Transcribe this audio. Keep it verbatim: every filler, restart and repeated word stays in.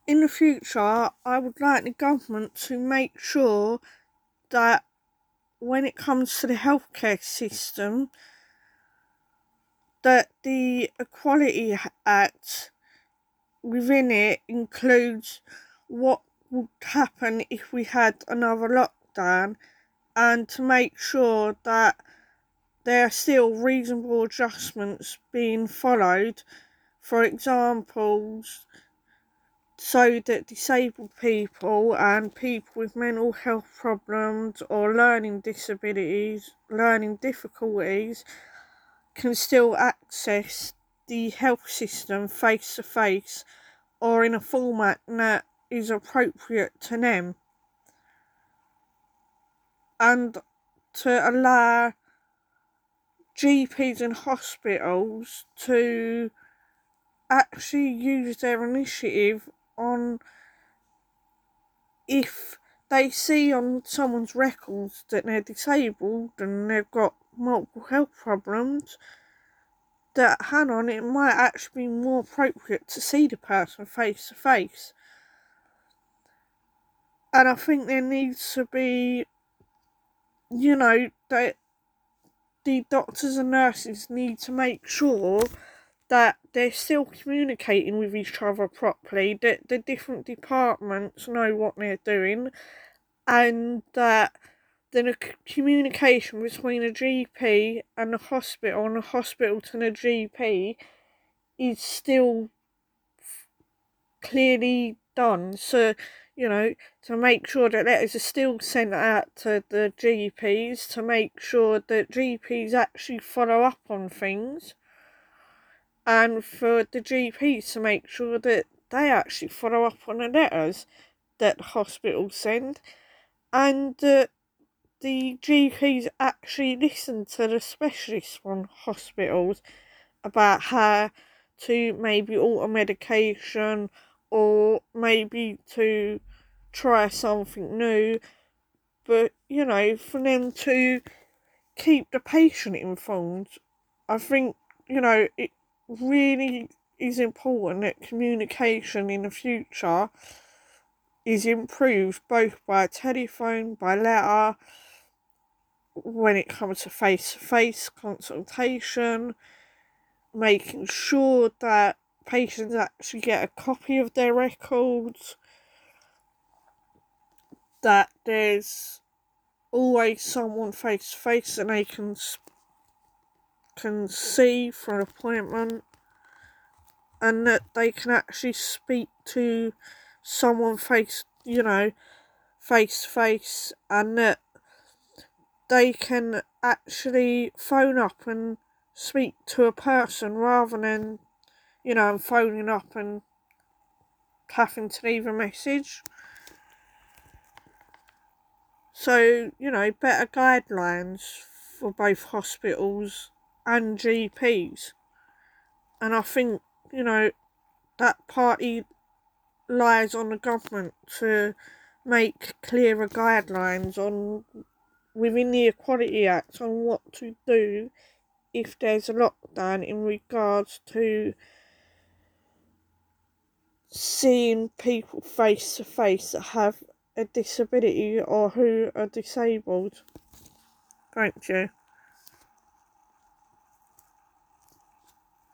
in the future, I would like the government to make sure that when it comes to the healthcare system, that the Equality Act within it includes what would happen if we had another lockdown, and to make sure that there are still reasonable adjustments being followed. For example, so that disabled people and people with mental health problems or learning disabilities, learning difficulties, can still access the health system face to face or in a format that is appropriate to them, and to allow G Ps and hospitals to actually use their initiative on, if they see on someone's records that they're disabled and they've got multiple health problems, that hang on, it might actually be more appropriate to see the person face to face. And I think there needs to be, you know, that the doctors and nurses need to make sure that they're still communicating with each other properly, that the different departments know what they're doing, and that the communication between a G P and the hospital and the hospital to the G P is still clearly done. So, you know, to make sure that letters are still sent out to the G Ps, to make sure that G Ps actually follow up on things, and for the G Ps to make sure that they actually follow up on the letters that the hospitals send, and that the G Ps actually listen to the specialists from hospitals about how to maybe alter medication, or maybe to try something new. But, you know, for them to keep the patient informed, I think, you know, it really is important that communication in the future is improved both by telephone, by letter, when it comes to face-to-face consultation, making sure that patients actually get a copy of their records, that there's always someone face-to-face that they can, can see for an appointment, and that they can actually speak to someone face, you know, face-to-face, and that they can actually phone up and speak to a person rather than, you know, phoning up and having to leave a message. So, you know, better guidelines for both hospitals and G Ps. And I think, you know, that party lies on the government to make clearer guidelines on, within the Equality Act, on what to do if there's a lockdown in regards to seeing people face to face that have a disability or who are disabled. Thank you.